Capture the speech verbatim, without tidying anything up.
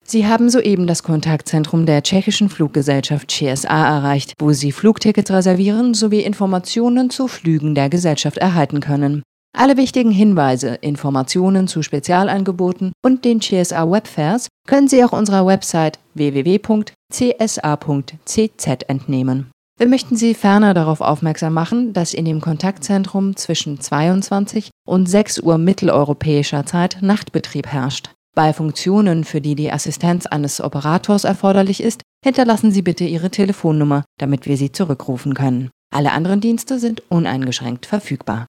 Sie haben soeben das Kontaktzentrum der tschechischen Fluggesellschaft C S A erreicht, wo Sie Flugtickets reservieren sowie Informationen zu Flügen der Gesellschaft erhalten können. Alle wichtigen Hinweise, Informationen zu Spezialangeboten und den C S A Webfares können Sie auch unserer Website w w w punkt c s a punkt c z entnehmen. Wir möchten Sie ferner darauf aufmerksam machen, dass in dem Kontaktzentrum zwischen zweiundzwanzig und sechs Uhr mitteleuropäischer Zeit Nachtbetrieb herrscht. Bei Funktionen, für die die Assistenz eines Operators erforderlich ist, hinterlassen Sie bitte Ihre Telefonnummer, damit wir Sie zurückrufen können. Alle anderen Dienste sind uneingeschränkt verfügbar.